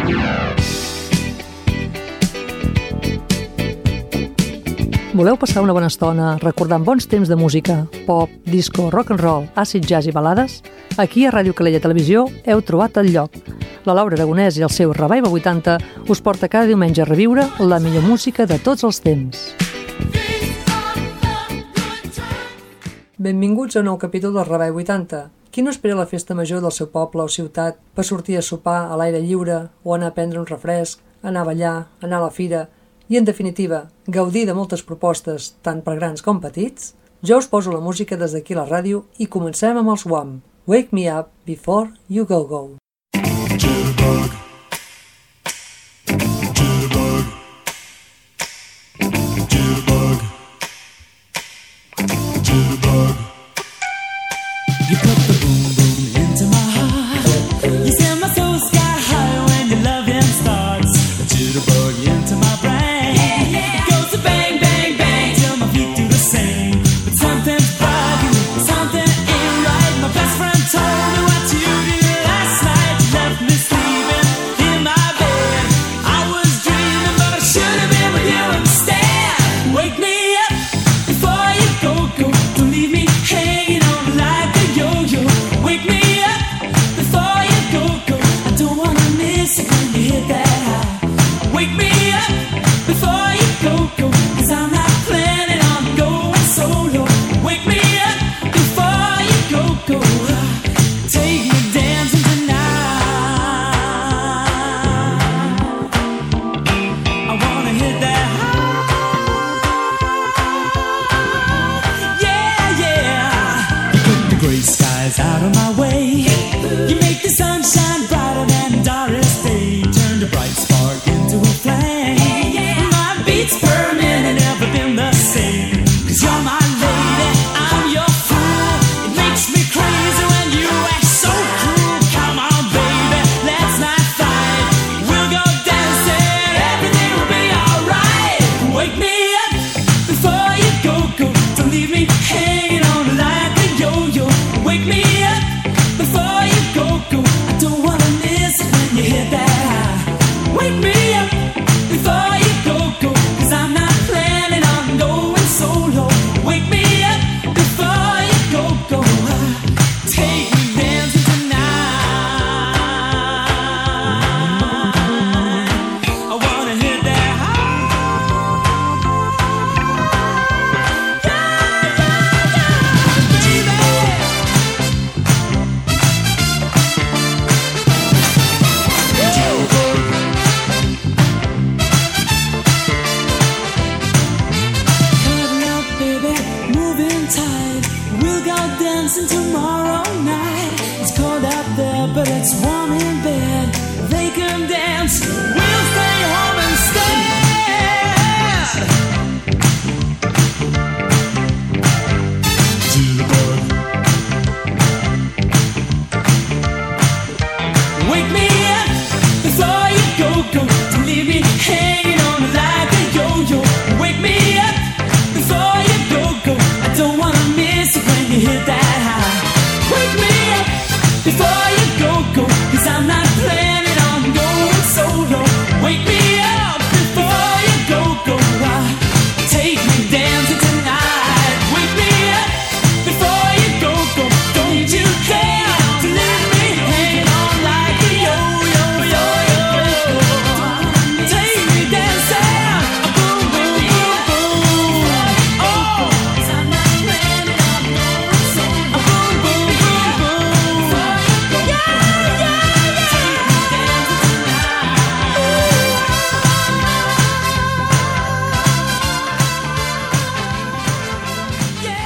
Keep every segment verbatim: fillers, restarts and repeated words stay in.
Voleu passar una bona estona recordant bons temps de música, pop, disco, rock and roll, acid jazz i balades? Aquí a Ràdio Calella Televisió heu trobat el lloc. La Laura Aragonès i el seu Revival vuitanta us porta cada diumenge a reviure la millor música de tots els temps. Benvinguts a un nou capítol del Revival vuitanta. Qui no espera la festa major del seu poble o ciutat per sortir a sopar a l'aire lliure o anar a prendre un refresc, anar a ballar, anar a la fira i, en definitiva, gaudir de moltes propostes, tant per grans com petits? Jo us poso la música des d'aquí a la ràdio i comencem amb els Wham! Wake Me Up Before You Go Go. Jitterbug. Jitterbug. Jitterbug. Jitterbug. You put the boom boom into my heart. You send my soul sky high when your loving starts. A jitterbug into my brain. Yeah, yeah. It goes to bang, bang, bang till my feet do the same. But something's bugging, something ain't right. My best friend told me what you did last night. You left me sleeping in my bed. I was dreaming, but I should have been with you instead. Wake me up before you go, go. Don't leave me hanging on like a yo-yo. Wake me up before you go, go. I don't wanna miss it when you hit that high. Wake me up before you go, go. Cause I'm not planning on going solo. Wake me up before you go, go. Take me dancing tonight. I wanna hit that high. Yeah, yeah. You put the gray skies out of my way. You make the sunshine brighter than Doris Day. Turn the bright spark into a flame. My beats burning and never been the same. Cause you're my lady, I'm your fool. It makes me crazy when you act so cruel. Come on baby, let's not fight. We'll go dancing, everything will be alright. Wake me up before you go, go. Don't leave me hanging on like a yo-yo. Wake me up before you go, go. I don't wanna miss it when you hit that high. Wake me up before you go, go. Cause I'm not planning on going solo. Wake me up before you go, go. Take me dancing tonight. I wanna hit that high. Yeah, yeah, Cuddle up, baby, moving tight. We'll go dancing tomorrow night. It's cold out there, but it's warm in bed. They can dance, we'll stay home instead. Jitterbug. Wake me up before you go, go. Don't leave me hanging on like a yo-yo. Wake me up before you go, go. I don't wanna miss it when you hit that high. Wake me up before you go, go. Cause I'm not planning on going solo. Wake me up before you go, go. Take me dancing tonight. Wake me up before you go, go. Don't you dare to leave me hanging on like a yo-yo, yo-yo. Take me dancing, boom, boom, boom, boom. Oh, 'cause I'm not planning on going solo. Boom, boom, boom, boom. Yeah, yeah, yeah. Take me dancing tonight. Yeah.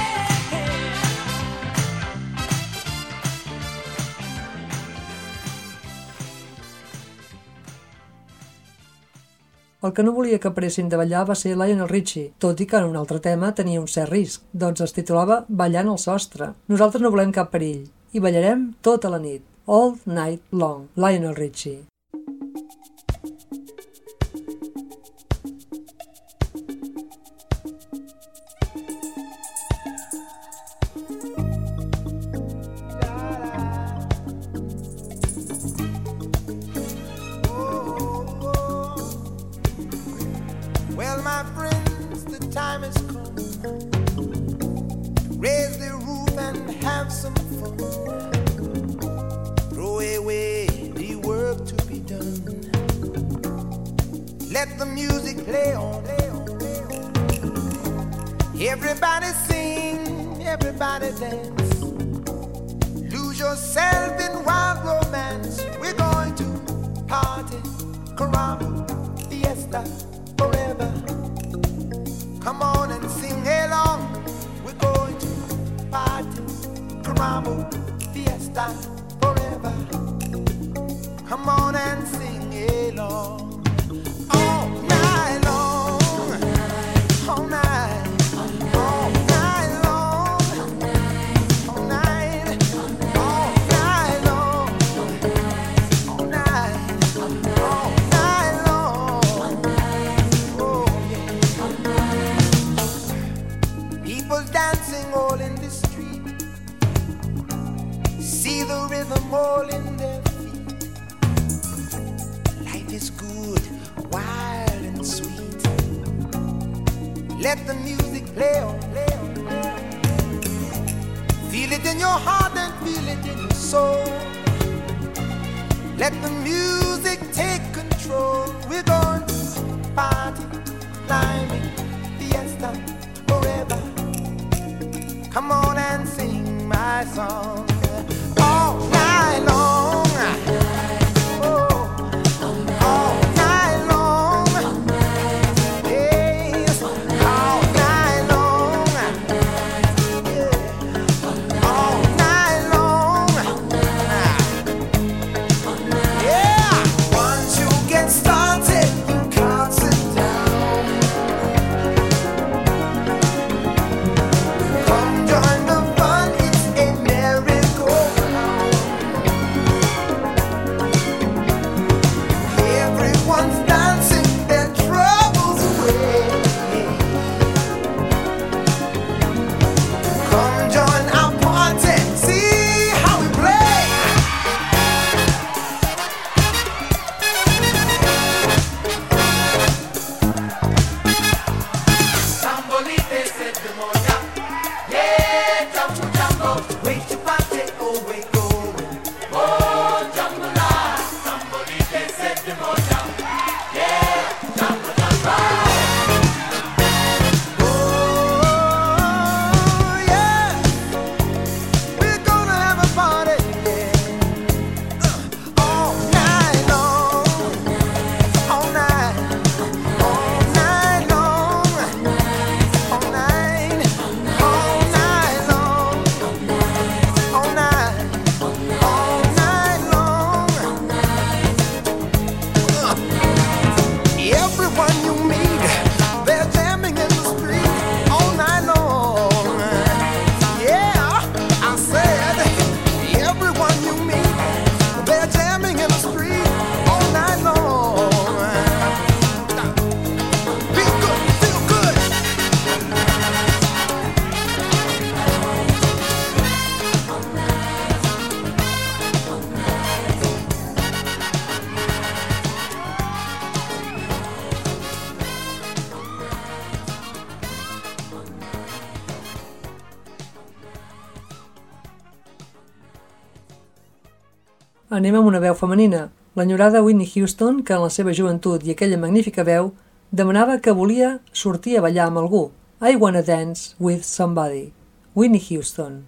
El que no volia que paressin de ballar va ser Lionel Richie, tot i que en un altre tema tenia un cert risc, doncs es titulava Ballant al sostre. Nosaltres no volem cap perill, i ballarem tota la nit, all night long, Lionel Richie. Oh my friends, the time has come. Raise the roof and have some fun. Throw away the work to be done. Let the music play on. Everybody sing, everybody dance. Lose yourself in wild romance. We're going to party, caramba, fiesta, forever. Come on and sing along. We're going to party, caramba, fiesta, forever. Come on and sing along. All night long, all night. All in their feet. Life is good, wild and sweet. Let the music play on, play on, play on. Feel it in your heart and feel it in your soul. Let the music take control. We're going to party, climbing, fiesta, forever. Come on and sing my song. All night long, oh, all night long, yes, all night long, yeah, all night long, yeah. Once you get started, you can't sit down. Come join the fun, it's a miracle. Everyone's dancing their troubles away. Come join our party, see how we play. Sambolite said the moja, yeah, jambo jambo, wait to party, oh wait going, oh jambo la. Sambolite said the moja, yeah, jambo jambo. Oh yeah, we're gonna have a party, yeah, all night long, all night, all night long, all night, all night long, all night, all night long. Everyone you meet, they're jamming in the street all night long. Yeah, I said, everyone you meet, they're jamming in the street all night long. Feel good, feel good. Anem amb una veu femenina, l'enyorada Whitney Houston, que en la seva joventut i aquella magnífica veu demanava que volia sortir a ballar amb algú. I wanna dance with somebody. Whitney Houston.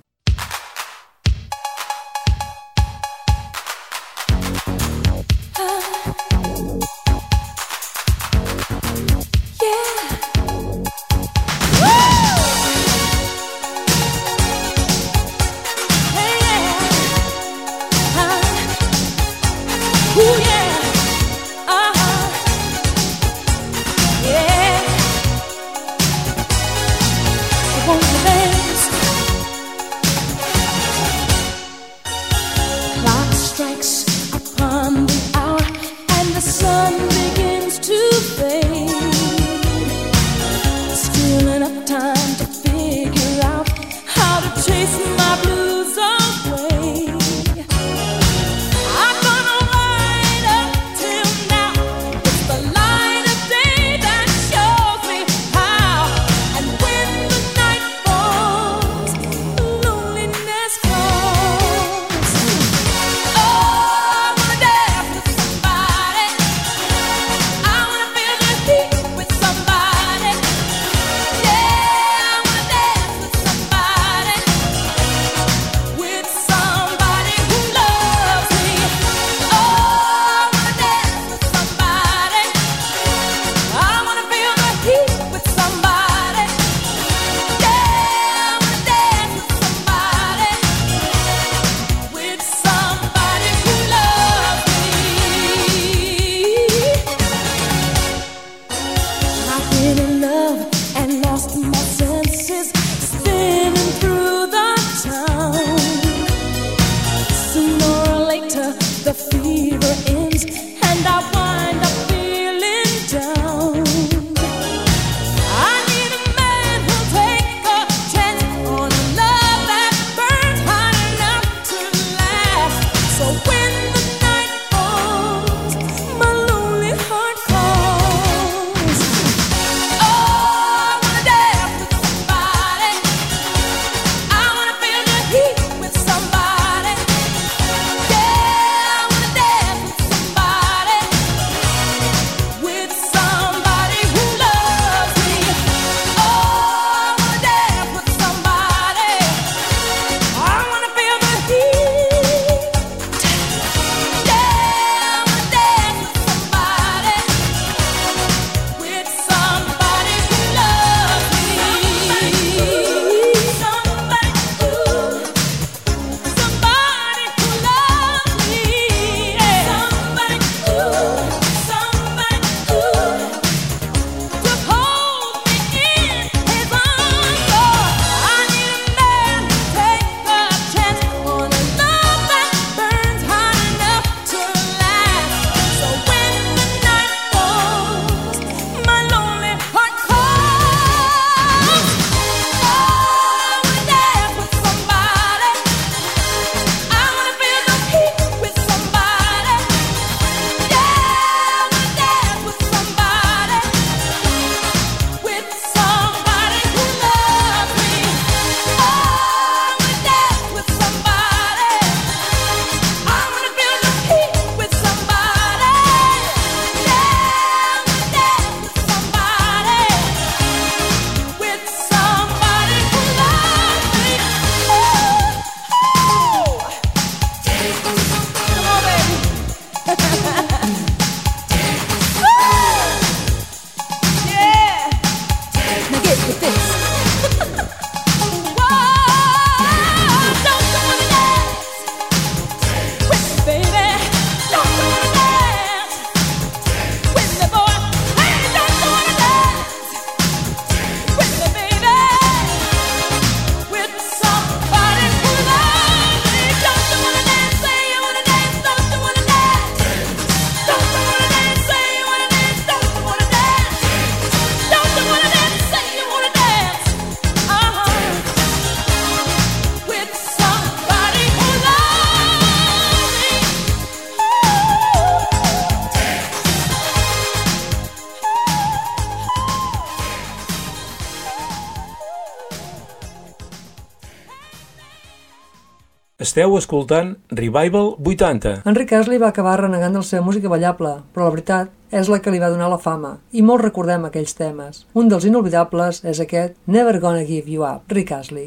Esteu escoltant Revival vuitanta. Enric Astley va acabar renegant de la seva música ballable, però la veritat és la que li va donar la fama, i molts recordem aquells temes. Un dels inolvidables és aquest Never Gonna Give You Up, Rick Astley.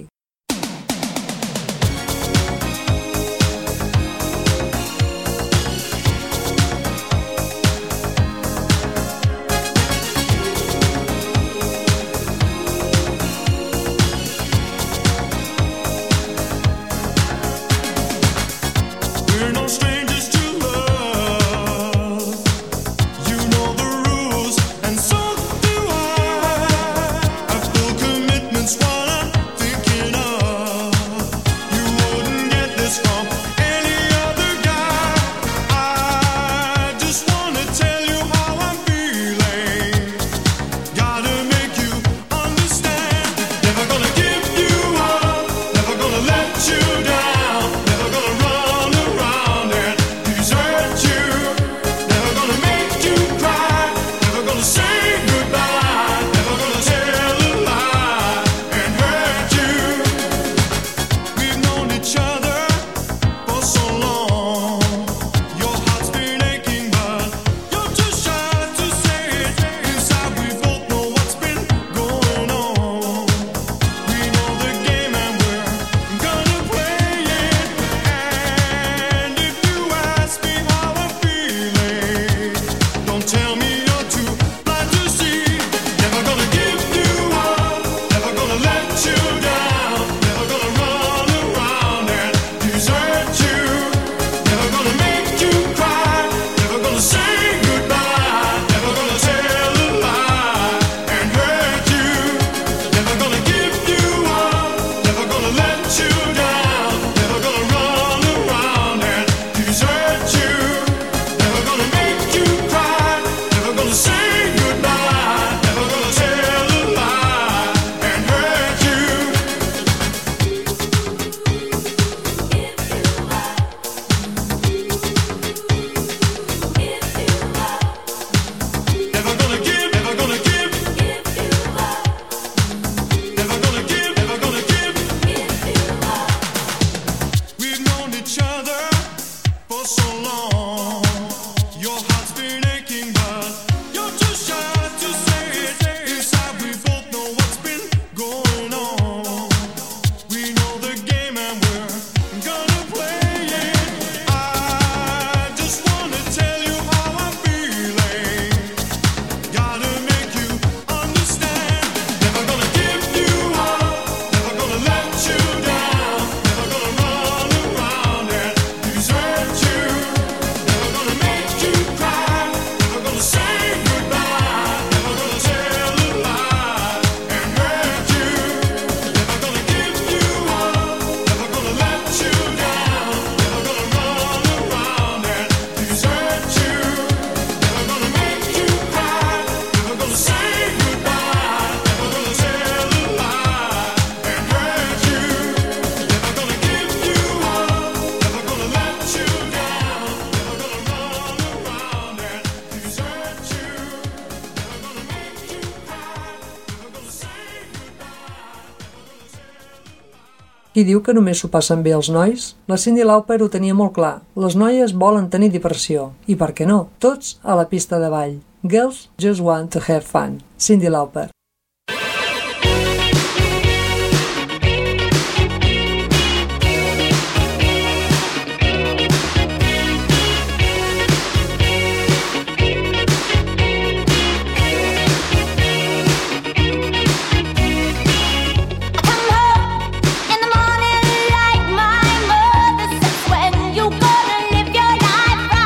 Qui diu que només s'ho passen bé els nois? La Cyndi Lauper ho tenia molt clar. Les noies volen tenir diversió. I per què no? Tots a la pista de ball. Girls just want to have fun. Cyndi Lauper.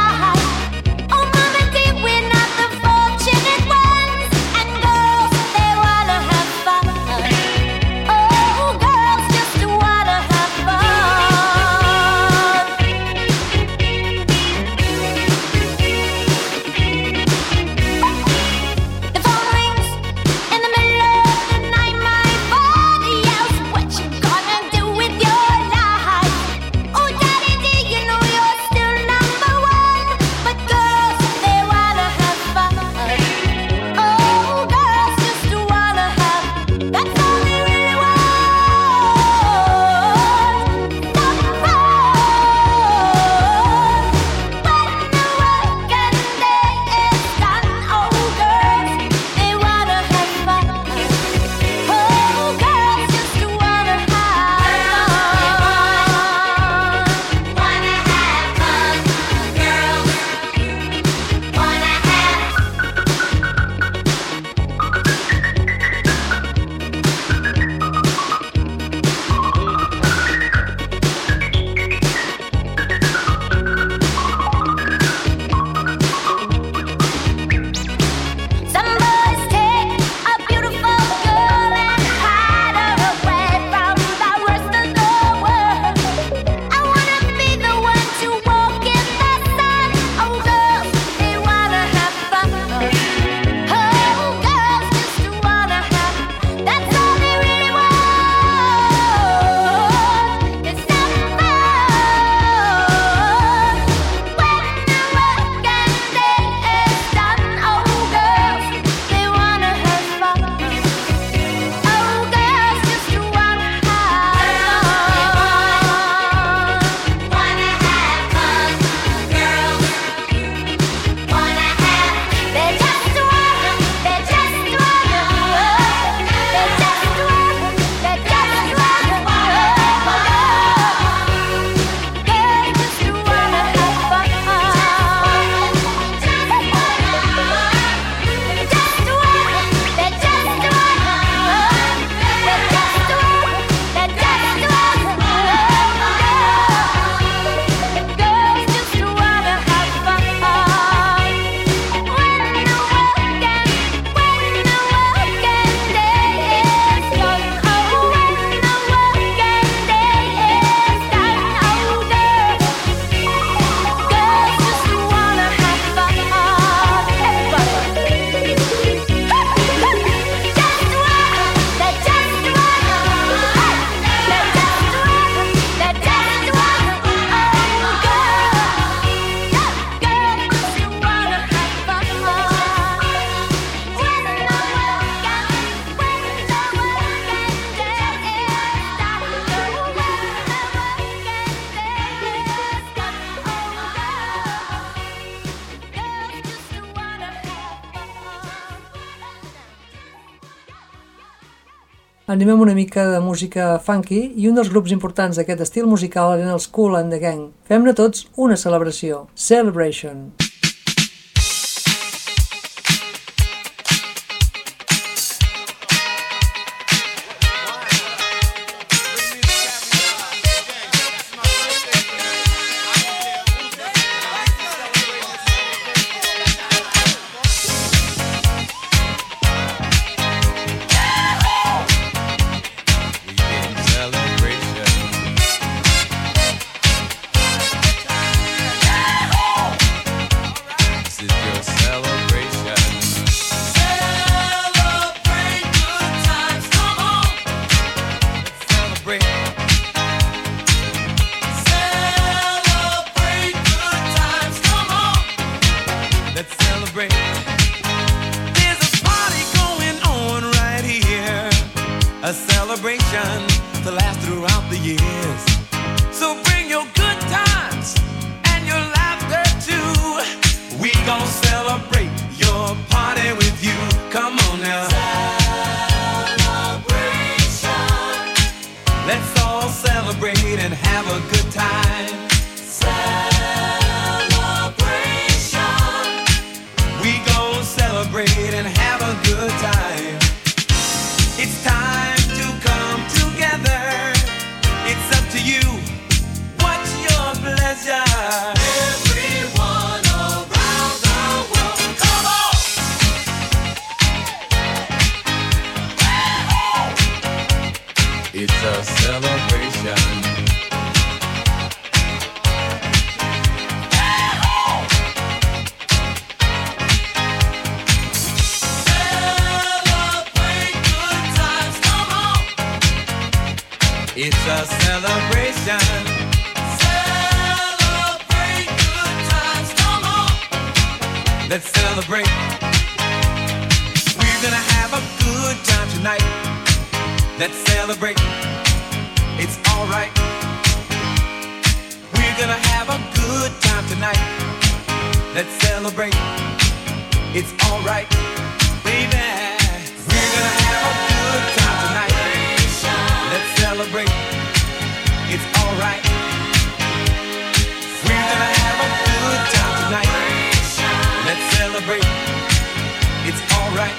They Animem una mica de música funky i un dels grups importants d'aquest estil musical eren els Kool and the Gang. Fem-ne tots una celebració. Celebration. A celebration to last throughout the years. So bring your good times and your laughter too. We gon' celebrate your party with you. Come on now. Celebration. Let's all celebrate and have a good time. Celebration. We gon' celebrate and have a good time. It's time to come together. It's up to you. What's your pleasure? Everyone around the world, come on! It's a celebration. It's a celebration. Celebrate good times, come on. Let's celebrate. We're gonna have a good time tonight. Let's celebrate. It's alright. We're gonna have a good time tonight. Let's celebrate. It's alright, baby. We're gonna have a good time tonight. Let's celebrate. It's alright. We're gonna have a good time tonight. Let's celebrate. It's alright.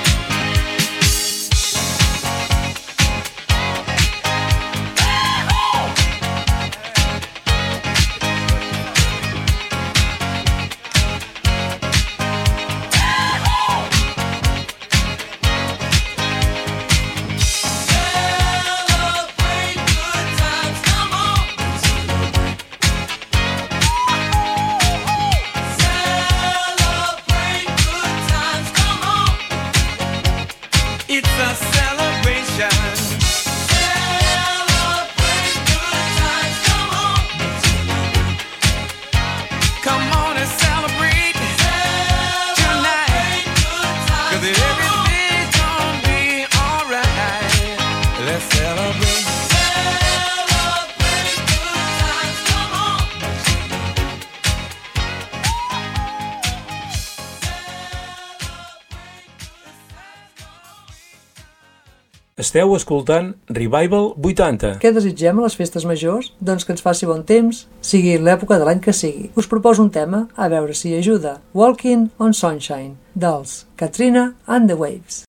Esteu escoltant Revival vuitanta. Què desitgem a les festes majors? Doncs que ens faci bon temps, sigui l'època de l'any que sigui. Us proposo un tema, a veure si ajuda. Walking on Sunshine, dels Katrina and the Waves.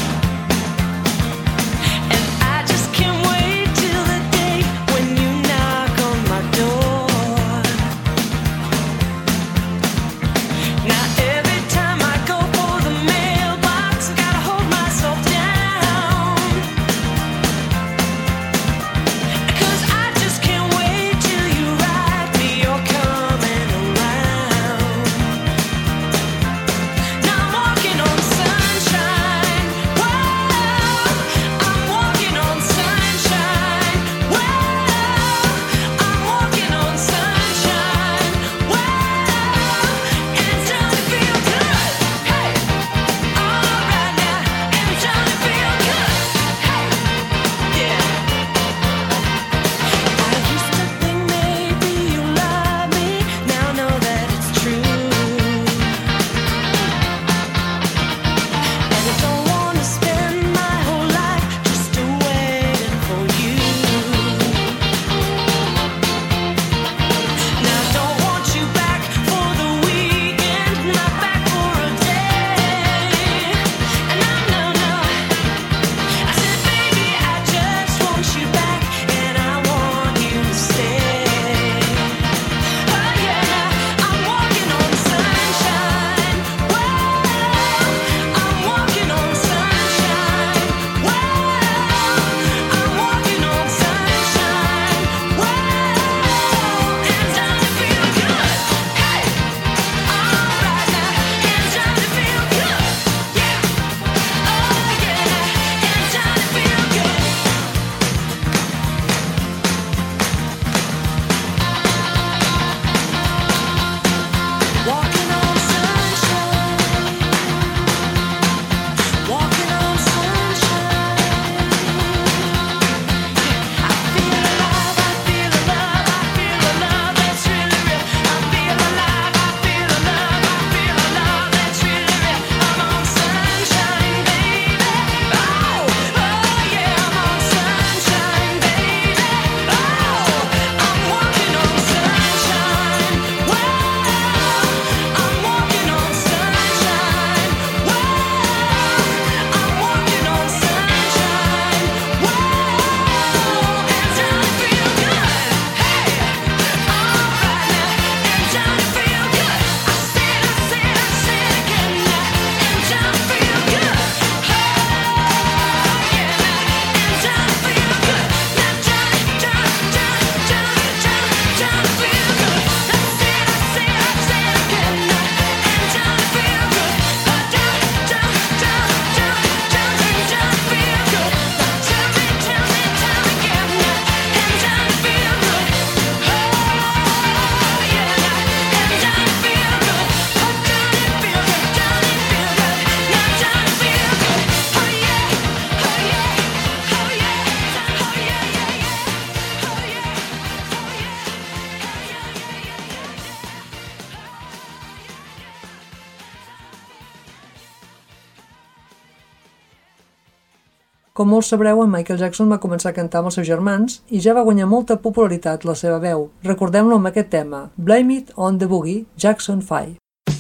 And I just can't wait till the day when you know Com molts sabreu, en Michael Jackson va començar a cantar amb els seus germans i ja va guanyar molta popularitat la seva veu. Recordem-lo amb aquest tema, Blame It on the Boogie, Jackson five.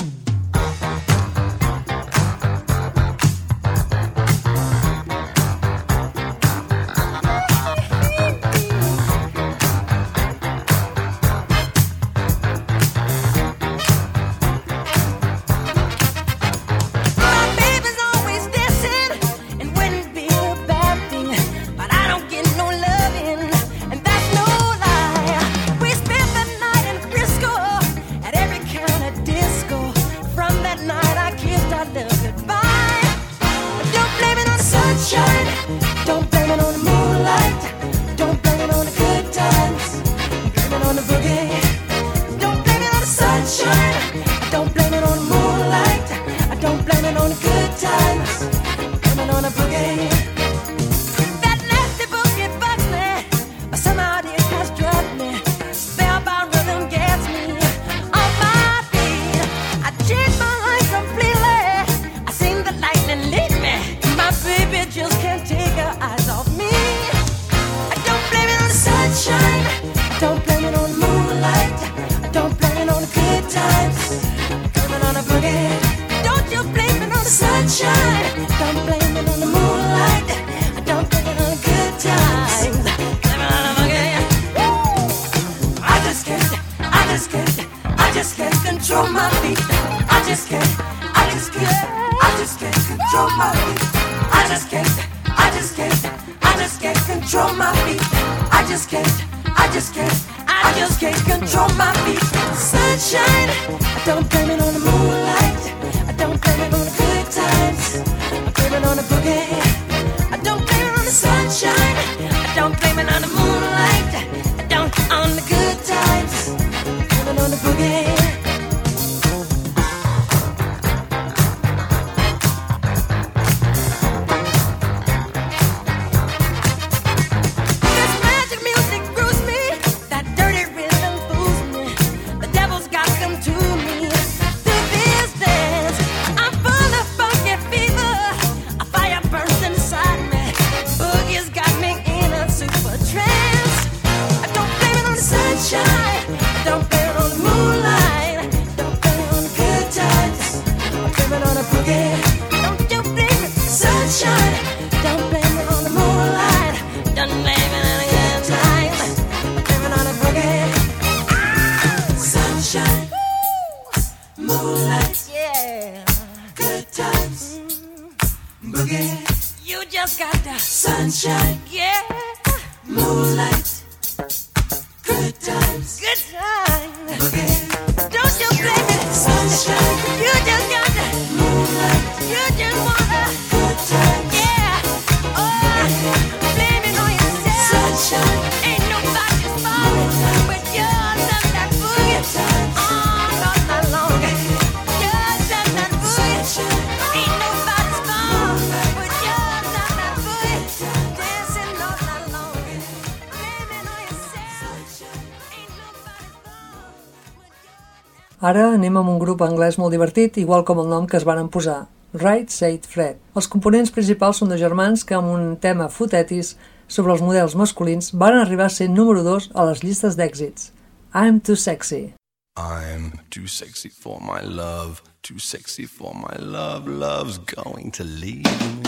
Ara anem amb un grup anglès molt divertit, igual com el nom que es varen posar, Right Said Fred. Els components principals són dos germans que amb un tema fotetis sobre els models masculins van arribar a ser número dos a les llistes d'èxits. I'm Too Sexy. I'm too sexy for my love, too sexy for my love, love's going to leave me.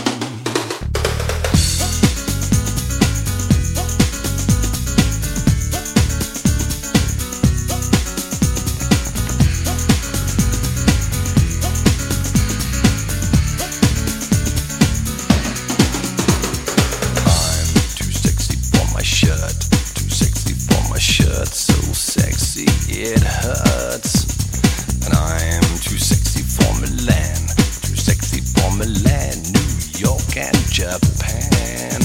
So sexy it hurts, and I am too sexy for Milan, too sexy for Milan, New York and Japan.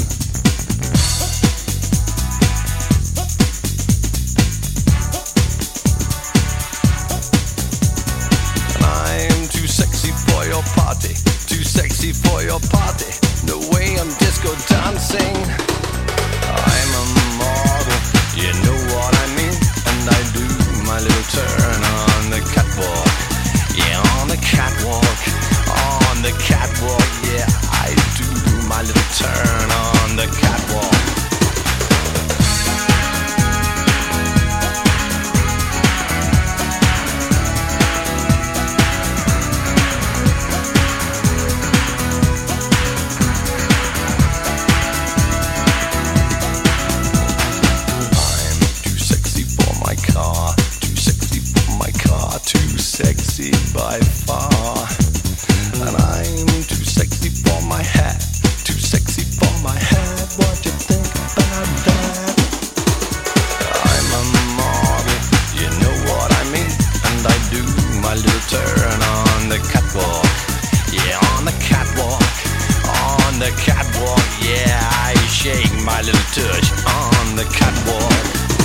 And I am too sexy for your party, too sexy for your party, no way I'm disco dancing. I'm a model, you know what I mean, and I do my little turn little touch on the catwalk.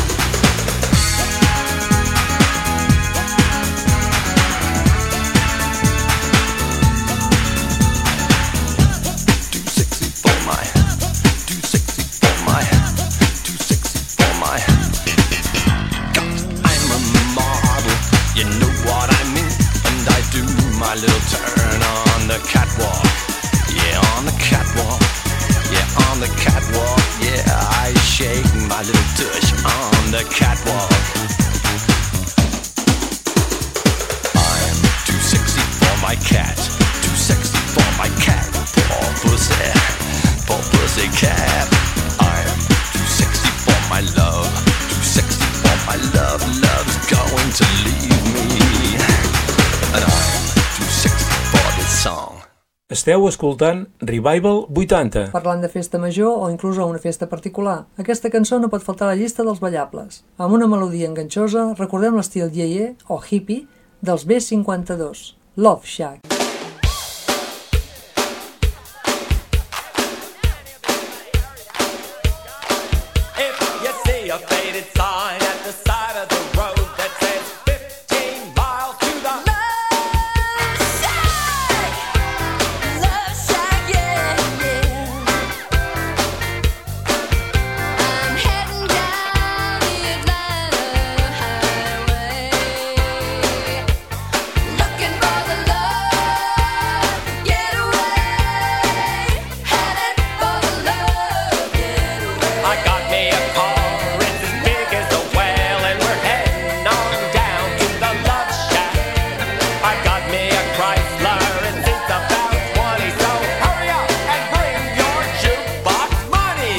Too sexy for my, too sexy for my, too sexy for my. 'Cause I'm a model, you know what I mean, and I do my little turn on the catwalk. Yeah, on the catwalk. Yeah, on the catwalk. Yeah, I shake my little tush on the catwalk. I'm too sexy for my cat, too sexy for my cat. Poor pussy, poor pussy cat. I'm too sexy for my love, too sexy for my love. Love's going to leave me, and I'm too sexy for this song. Esteu escoltant Revival vuitanta. Parlant de festa major o inclús a una festa particular, aquesta cançó no pot faltar a la llista dels ballables. Amb una melodia enganxosa recordem l'estil yeye o hippie dels B cinquanta-dos, Love Shack. If you see a faded sign at the side of the road that says fifteen miles to the I got me a car, it's as big as a whale, and we're heading on down to the Love Shack. I got me a Chrysler, and it's about twenty, so hurry up and bring your jukebox money.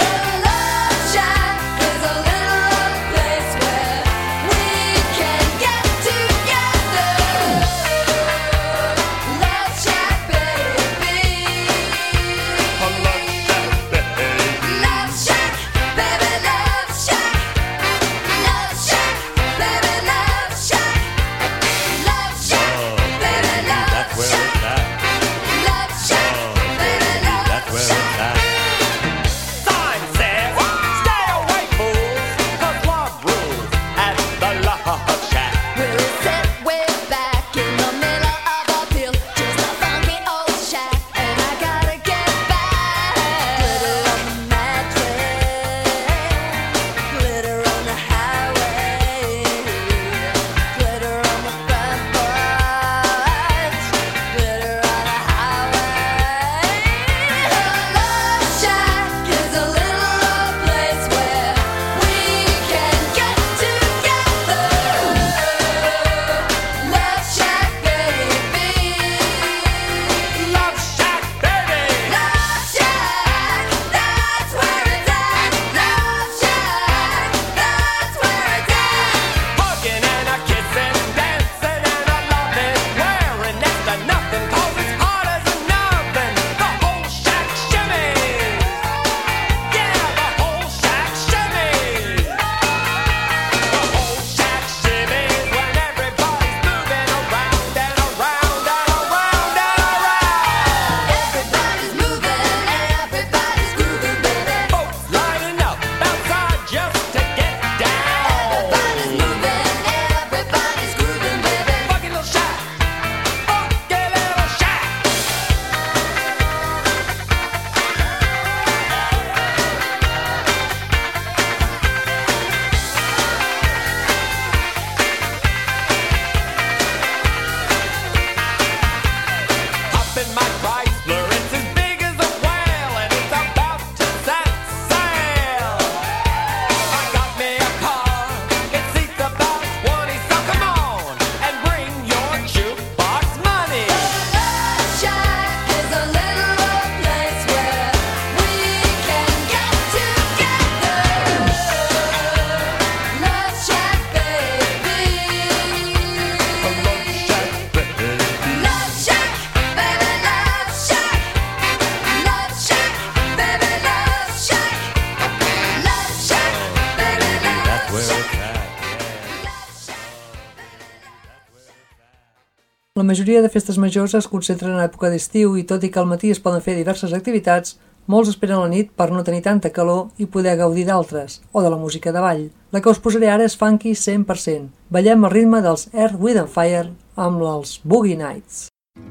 Sign says, stay away, fools, 'cause love rules at the Love Shack. Love Shack, baby. Hugging and a kissing, dancing and a loving, wearing next to nothing, 'cause it's hot as an oven. The whole shack shimmies. Yeah, the whole shack shimmies. The whole shack shimmies when everybody's moving around and around and around and around. Folks lining up outside just to get down. Funky little shack. Funky little shack. Up in my Chrysler, it's as big as a whale, and it's about to set sail. I got me a car, it seats about twenty, so come on and bring your jukebox money. La majoria de festes majors es concentren en època d'estiu i tot i que al matí es poden fer diverses activitats, Molts esperen la nit per no tenir tanta calor i poder gaudir d'altres, o de la música de ball. La que us posaré ara és funky cent per cent. Ballem al ritme dels Earth, Wind and Fire amb els Boogie Nights.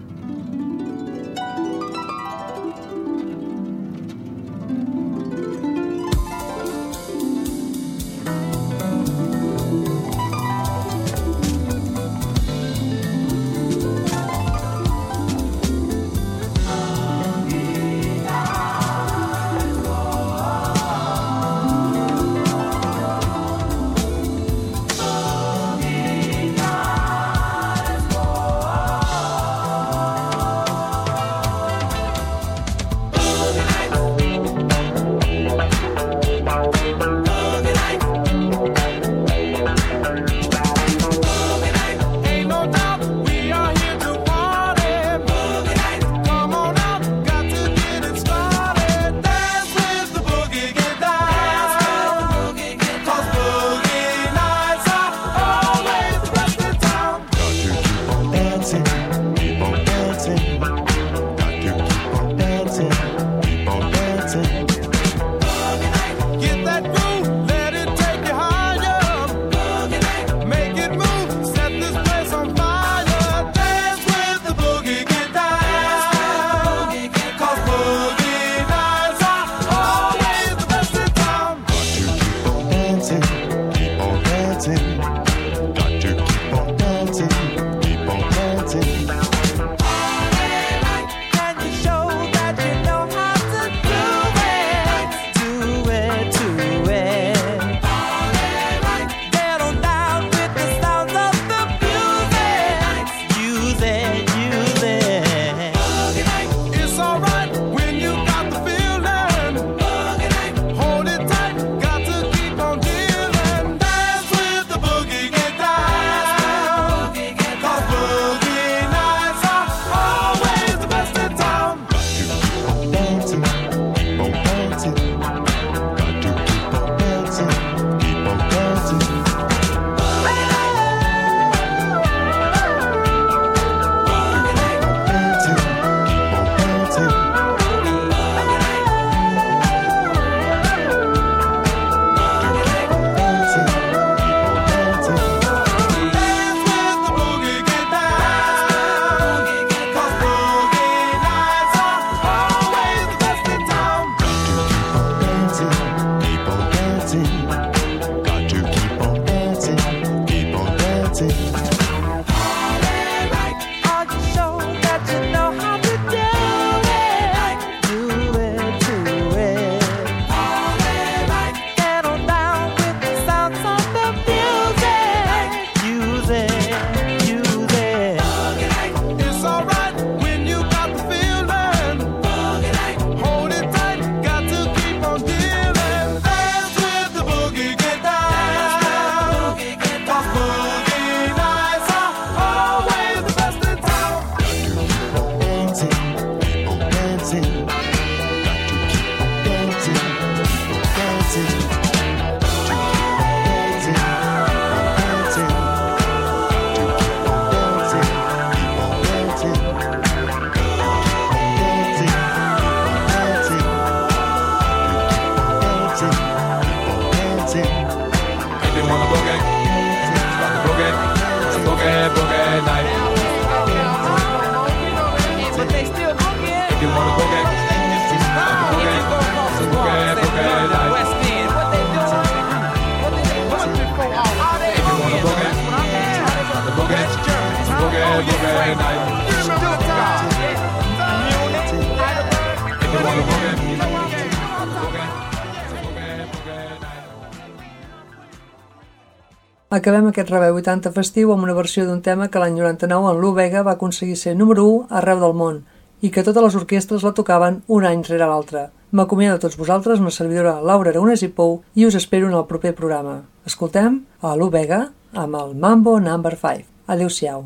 Acabem aquest Rebel vuitanta festiu amb una versió d'un tema que l'any noranta-nou en Lou Bega va aconseguir ser número u arreu del món i que totes les orquestres la tocaven un any rere l'altre. M'acomiado a tots vosaltres, una servidora Laura Aragonès i Pou, i us espero en el proper programa. Escoltem a Lou Bega amb el Mambo number five. Adéu-siau.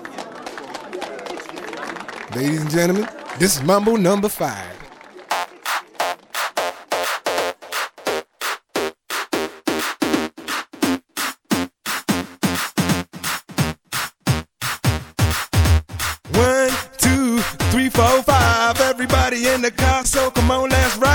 Ladies and gentlemen, this is Mambo number five. One, two, three, four, five. Everybody in the car, so come on, let's ride.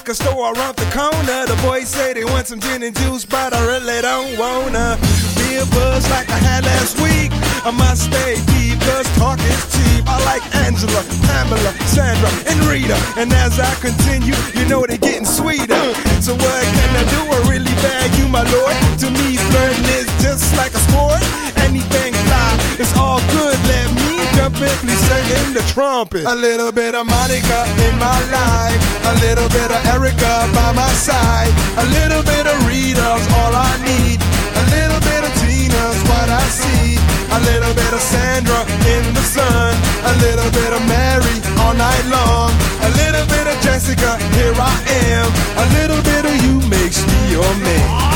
liquor store around the corner. The boys say they want some gin and juice, but I really don't wanna be a buzz like I had last week. I must stay deep, cause talk is cheap. I like Angela, Pamela, Sandra, and Rita. And as I continue, you know they're getting sweeter. So what can I do? I really bag you, my lord. To me, flirting is just like a sport. Anything fly, it's all good. Let me jump in, please sing in the trumpet. A little bit of Monica in my life, a little bit of Erica by my side, a little bit of Rita's all I need, a little bit of Tina's what I see, a little bit of Sandra in the sun, a little bit of Mary all night long, a little bit of Jessica, here I am, a little bit of you makes me your man.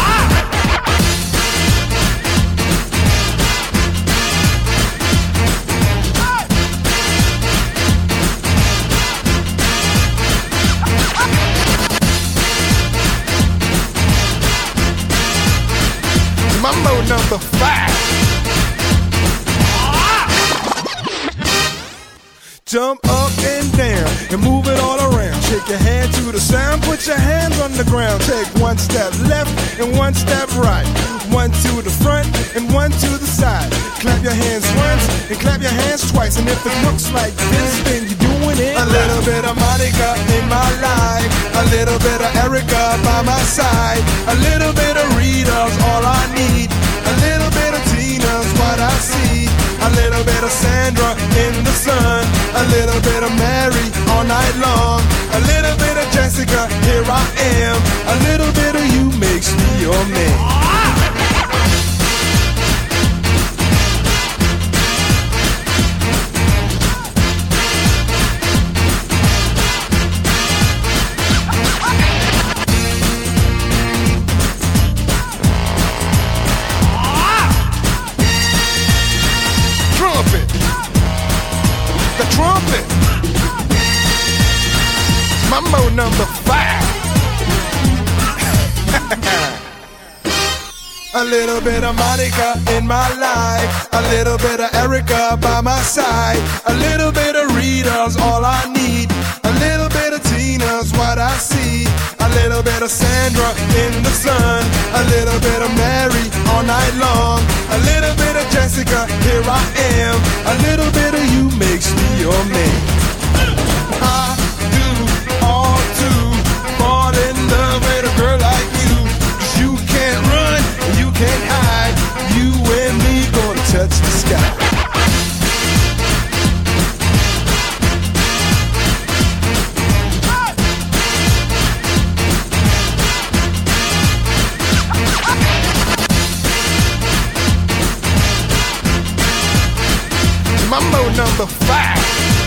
Mambo number five. Jump up and down and move it all around. Shake your hand to the sound, put your hands on the ground. Take one step left and one step right. One to the front and one to the side. Clap your hands once and clap your hands twice. And if it looks like this, then you're doing it. A little bit of Monica in my life, a little bit of Erica by my side, a little bit of Rita's all I need, a little bit of Tina's what I see, a little bit of Sandra in the sun, a little bit of Mary all night long, a little bit of Jessica, here I am, a little bit of you makes me your man. Trumpet, Mambo number five. A little bit of Monica in my life, a little bit of Erica by my side, a little bit of Rita's all I need, a little bit of Tina's what I see, a little bit of Sandra in the sun, a little bit of Mary all night long, a little bit of Jessica, here I am, a little bit of you makes me your man. I do all to fall in love with a girl like you, 'cause you can't run and you can't hide, you and me gonna touch the sky. Mambo number five.